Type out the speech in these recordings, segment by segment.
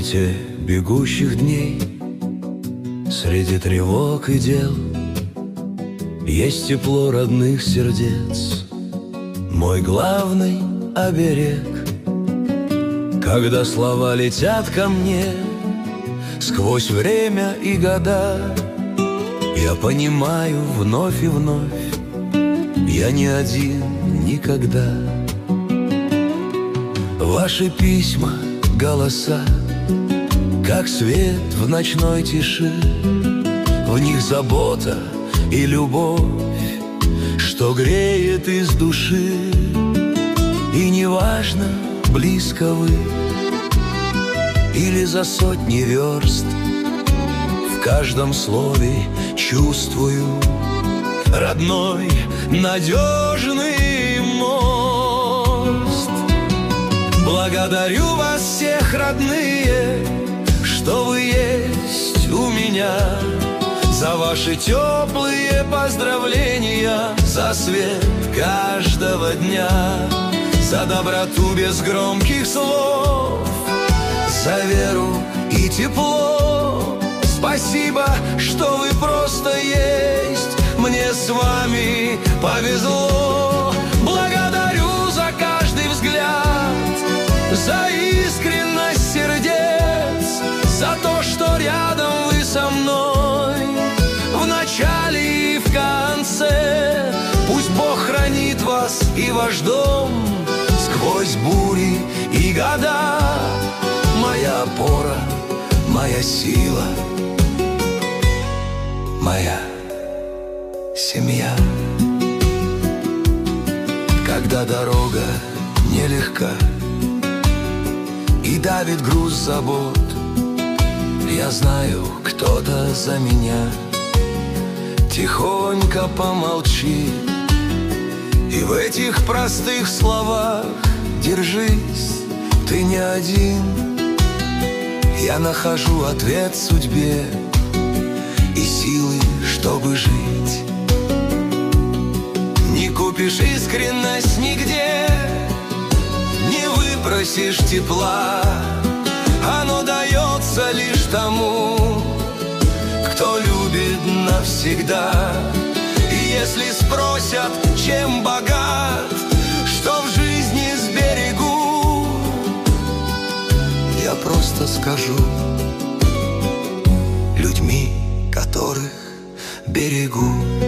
суете бегущих дней, среди тревог и дел есть тепло родных сердец, мой главный оберег. Когда слова летят ко мне сквозь время и года, я понимаю вновь и вновь, я не один никогда. Ваши письма, голоса, как свет в ночной тиши, в них забота и любовь, что греет из души. И неважно, близко вы или за сотни верст, в каждом слове чувствую родной, надежный мост. Благодарю вас всех, родные, что вы есть у меня, за ваши теплые поздравления, за свет каждого дня, за доброту без громких слов, за веру и тепло. Спасибо, что вы просто есть, мне с вами повезло. Благодарю за каждый взгляд, за искренность сердец, за то, что рядом вы со мной, в начале и в конце. Пусть Бог хранит вас и ваш дом сквозь бури и года. Моя опора, моя сила, моя семья. Когда дорога нелегка и давит груз забот, я знаю, кто-то за меня тихонько помолчит. И в этих простых словах держись, ты не один. Я нахожу ответ судьбе и силы, чтобы жить. Не купишь искренность нигде, не выпросишь тепла. Оно дается лишь тому, кто любит навсегда. И если спросят, чем богат, что в жизни сберегу, я просто скажу: людьми, которых берегу.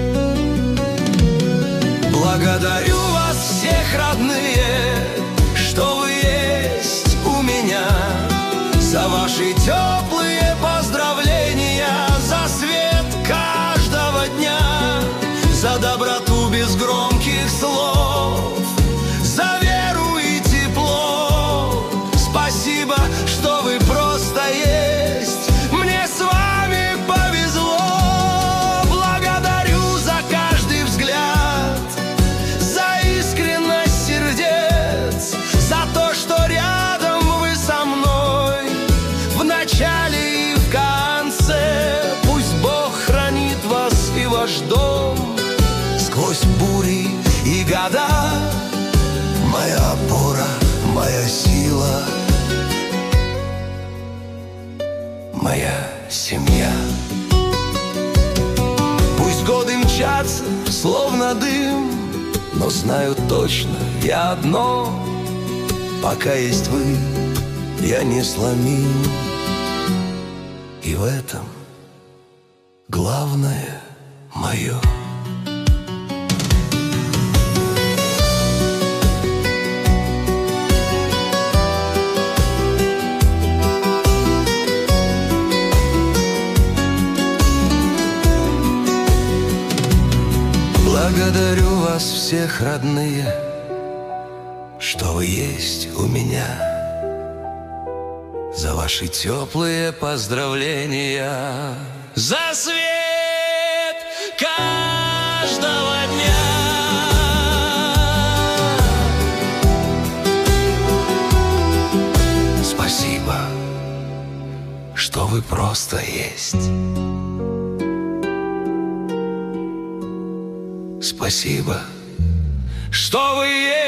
Благодарю вас всех, родные, что вы есть у меня, за ваши теплые поздравления, за свет каждого дня, за доброту без громких слов, за веру и тепло. Спасибо, что вы просто есть, мне с вами повезло. Благодарю за каждый взгляд, за искренность сердец, за то, что рядом вы со мной, в начале и в конце. Пусть Бог хранит вас и ваш дом сквозь бури и года. Моя опора, моя сила, моя семья. Пусть годы мчатся, словно дым, но знаю точно я одно: пока есть вы, я не сломим. И в этом главное мое. Благодарю вас всех, родные, что вы есть у меня, за ваши теплые поздравления, за свет каждого дня. Спасибо, что вы просто есть. Спасибо, что вы есть.